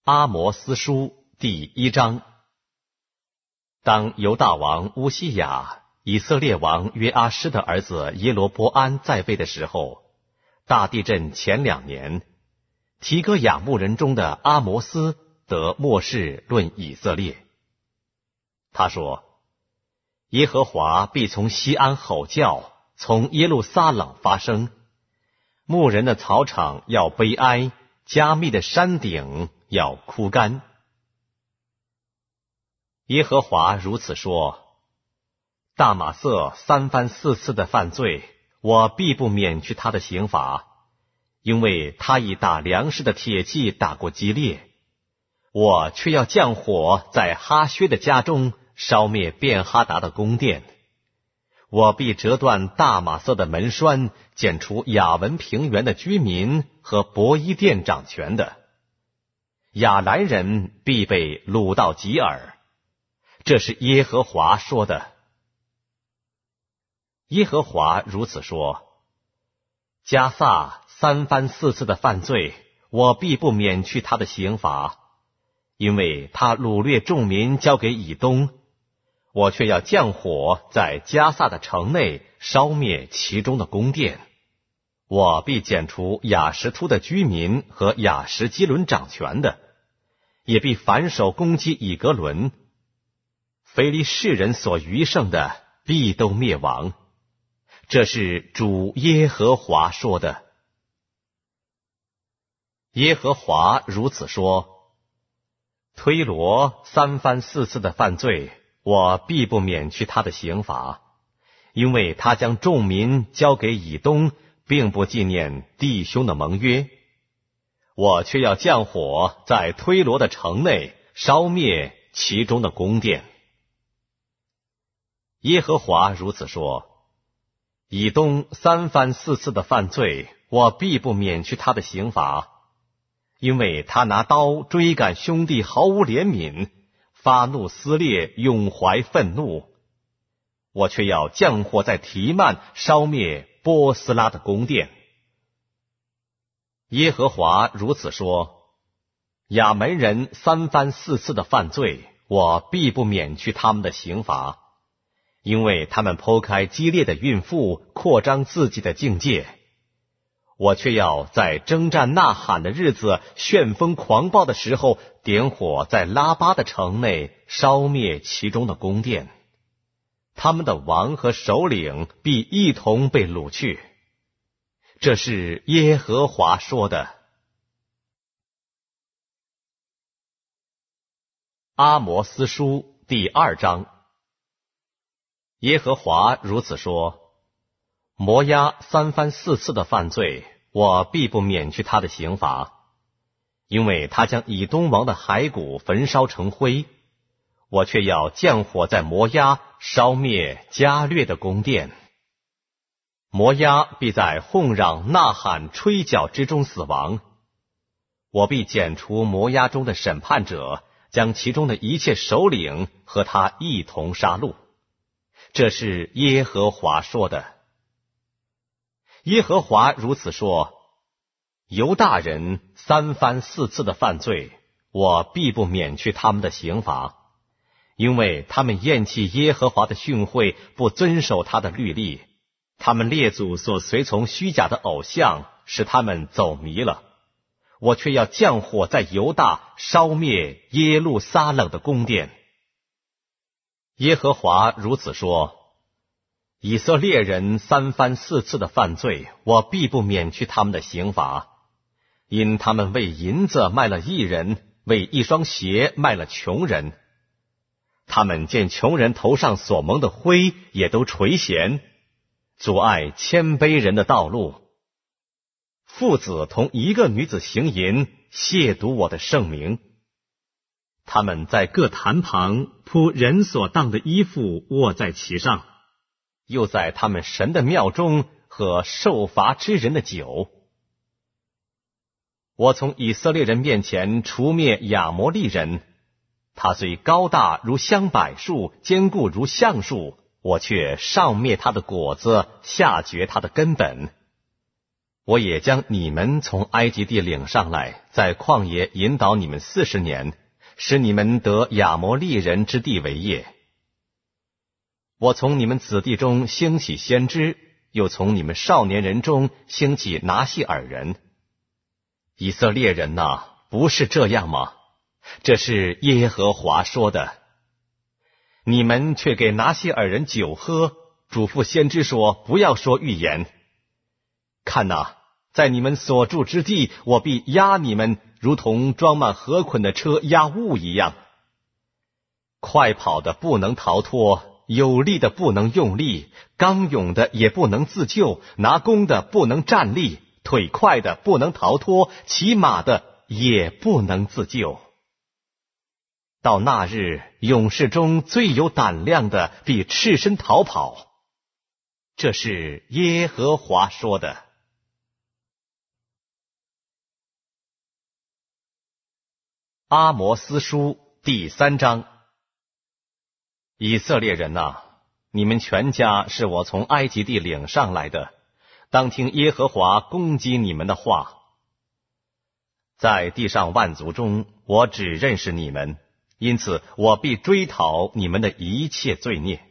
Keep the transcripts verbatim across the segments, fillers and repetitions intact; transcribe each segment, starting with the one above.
阿摩司书第一章。当犹大王乌西雅、以色列王约阿施的儿子耶罗波安在位的时候，大地震前两年，提哥亚牧人中的阿摩斯得末世论以色列。他说：耶和华必从西安吼叫，从耶路撒冷发声，牧人的草场要悲哀，加密的山顶要枯干。耶和华如此说：大马色三番四次的犯罪，我必不免去他的刑罚，因为他已打粮食的铁器打过基列，我却要降火在哈薛的家中，烧灭便哈达的宫殿。我必折断大马色的门栓，剪除雅文平原的居民和伯伊甸掌权的。亚兰人必被掳到吉尔。这是耶和华说的。耶和华如此说：迦萨三番四次的犯罪，我必不免去他的刑罚，因为他掳掠众民交给以东，我却要降火在迦萨的城内，烧灭其中的宫殿。我必剪除亚什突的居民和亚什基伦掌权的，也必反手攻击以格伦。非利士人所余剩的必都灭亡。这是主耶和华说的。耶和华如此说：推罗三番四次的犯罪，我必不免去他的刑罚，因为他将众民交给以东，并不纪念弟兄的盟约。我却要降火在推罗的城内，烧灭其中的宫殿。耶和华如此说：以东三番四次的犯罪，我必不免去他的刑罚，因为他拿刀追赶兄弟，毫无怜悯，发怒撕裂，永怀愤怒。我却要降火在提曼，烧灭波斯拉的宫殿。耶和华如此说：亚门人三番四次的犯罪，我必不免去他们的刑罚，因为他们剖开激烈的孕妇，扩张自己的境界。我却要在征战呐喊的日子，旋风狂暴的时候，点火在拉巴的城内，烧灭其中的宫殿。他们的王和首领必一同被掳去。这是耶和华说的。阿摩司书第二章。耶和华如此说：摩押三番四次的犯罪，我必不免去他的刑罚，因为他将以东王的骸骨焚烧成灰，我却要降火在摩押，烧灭加略的宫殿。摩押必在哄嚷呐喊吹角之中死亡。我必剪除摩押中的审判者，将其中的一切首领和他一同杀戮。这是耶和华说的。耶和华如此说：犹大人三番四次的犯罪，我必不免去他们的刑罚，因为他们厌弃耶和华的训诲，不遵守他的律例。他们列祖所随从虚假的偶像，使他们走迷了。我却要降火在犹大，烧灭耶路撒冷的宫殿。耶和华如此说：以色列人三番四次的犯罪，我必不免去他们的刑罚，因他们为银子卖了义人，为一双鞋卖了穷人。他们见穷人头上所蒙的灰，也都垂涎，阻碍谦卑人的道路。父子同一个女子行淫，亵渎我的圣名。他们在各坛旁铺人所当的衣服，卧在其上，又在他们神的庙中喝受罚之人的酒。我从以色列人面前除灭亚摩利人，他虽高大如香柏树，坚固如橡树，我却上灭他的果子，下绝他的根本。 我也将你们从埃及地领上来，在旷野引导你们四十年，使你们得亚摩利人之地为业。我从你们子弟中兴起先知，又从你们少年人中兴起拿细尔人。以色列人哪、啊，不是这样吗？这是耶和华说的。你们却给拿细尔人酒喝，嘱咐先知说，不要说预言。看哪、啊，在你们所住之地，我必压你们，如同装满禾捆的车压物一样。快跑的不能逃脱，有力的不能用力，刚勇的也不能自救，拿弓的不能站立，腿快的不能逃脱，骑马的也不能自救。到那日，勇士中最有胆量的必赤身逃跑。这是耶和华说的。阿摩斯书第三章。以色列人啊，你们全家是我从埃及地领上来的，当听耶和华攻击你们的话。在地上万族中，我只认识你们，因此我必追讨你们的一切罪孽。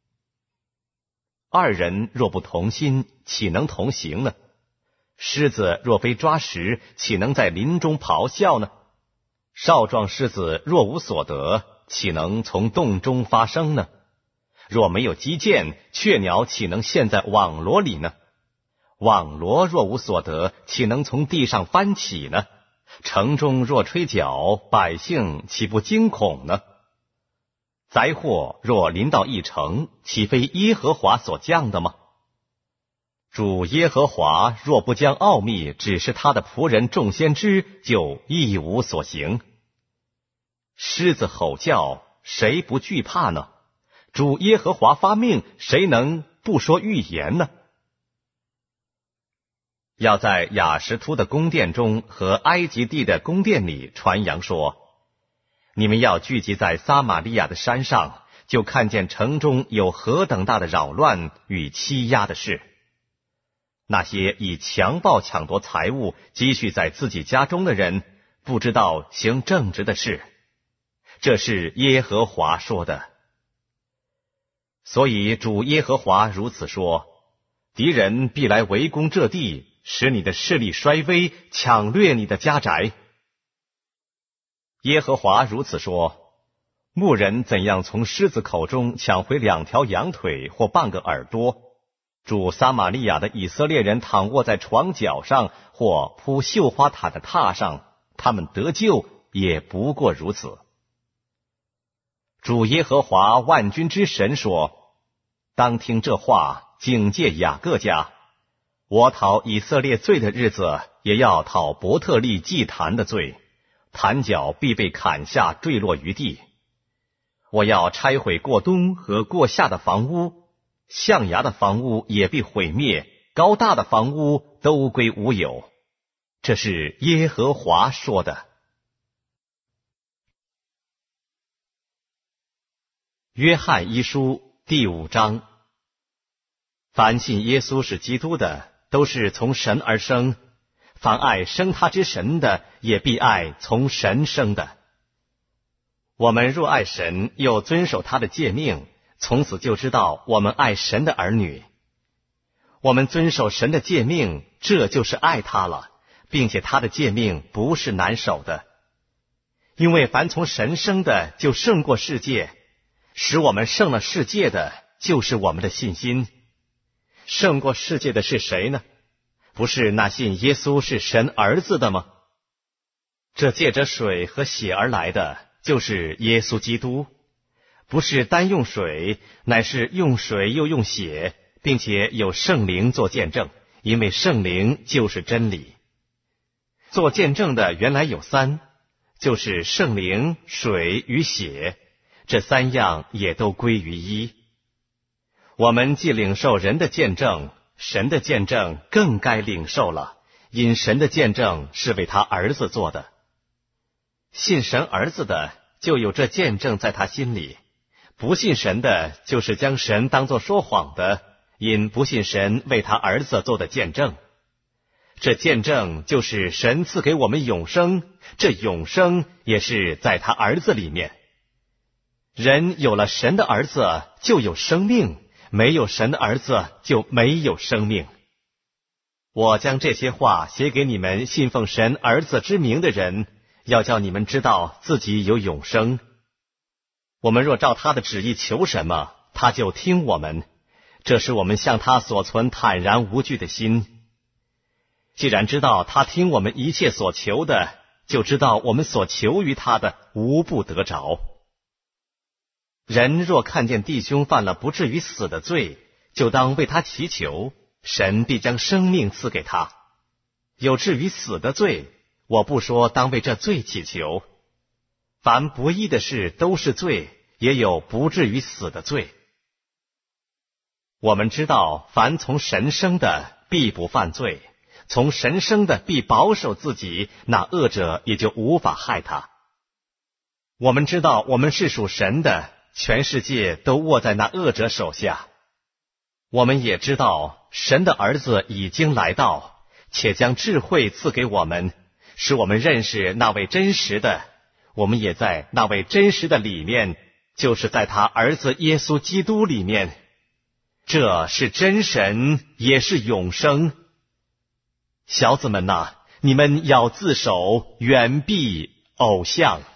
二人若不同心，岂能同行呢？狮子若非抓食，岂能在林中咆哮呢？少壮狮子若无所得，岂能从洞中发声呢？若没有击剑，雀鸟岂能陷在网罗里呢？网罗若无所得，岂能从地上翻起呢？城中若吹角，百姓岂不惊恐呢？灾祸若临到一城，岂非耶和华所降的吗？主耶和华若不将奥秘指示他的仆人众先知，就一无所行。狮子吼叫，谁不惧怕呢？主耶和华发命，谁能不说预言呢？要在雅什突的宫殿中和埃及地的宫殿里传扬说，你们要聚集在撒玛利亚的山上，就看见城中有何等大的扰乱与欺压的事。那些以强暴抢夺财物积蓄在自己家中的人，不知道行正直的事。这是耶和华说的。所以主耶和华如此说，敌人必来围攻这地，使你的势力衰微，抢掠你的家宅。耶和华如此说，牧人怎样从狮子口中抢回两条羊腿或半个耳朵，住撒玛利亚的以色列人躺卧在床脚上，或铺绣花毯的榻上，他们得救也不过如此。主耶和华万军之神说，当听这话，警戒雅各家。我讨以色列罪的日子，也要讨伯特利祭坛的罪，坛角必被砍下，坠落于地。我要拆毁过东和过夏的房屋，象牙的房屋也必毁灭，高大的房屋都归无有。这是耶和华说的。约翰一书第五章。凡信耶稣是基督的，都是从神而生，凡爱生他之神的，也必爱从神生的。我们若爱神，又遵守他的诫命，从此就知道我们爱神的儿女。我们遵守神的诫命，这就是爱他了，并且他的诫命不是难守的。因为凡从神生的，就胜过世界，使我们胜了世界的，就是我们的信心。胜过世界的是谁呢？不是那信耶稣是神儿子的吗？这借着水和血而来的，就是耶稣基督，不是单用水，乃是用水又用血，并且有圣灵做见证，因为圣灵就是真理。做见证的原来有三，就是圣灵、水与血，这三样也都归于一。我们既领受人的见证，神的见证更该领受了，因神的见证是为他儿子做的。信神儿子的，就有这见证在他心里；不信神的，就是将神当作说谎的，因不信神为他儿子做的见证。 这见证就是神赐给我们永生，这永生也是在他儿子里面。人有了神的儿子就有生命，没有神的儿子就没有生命。我将这些话写给你们信奉神儿子之名的人，要叫你们知道自己有永生。我们若照他的旨意求什么，他就听我们，这是我们向他所存坦然无惧的心。既然知道他听我们一切所求的，就知道我们所求于他的无不得着。人若看见弟兄犯了不至于死的罪，就当为他祈求，神必将生命赐给他。有至于死的罪，我不说当为这罪祈求。凡不义的事都是罪，也有不至于死的罪。我们知道，凡从神生的必不犯罪，从神生的必保守自己，那恶者也就无法害他。我们知道我们是属神的，全世界都握在那恶者手下。我们也知道神的儿子已经来到，且将智慧赐给我们，使我们认识那位真实的。我们也在那位真实的里面，就是在他儿子耶稣基督里面。这是真神，也是永生。小子们哪，你们要自守，远避偶像。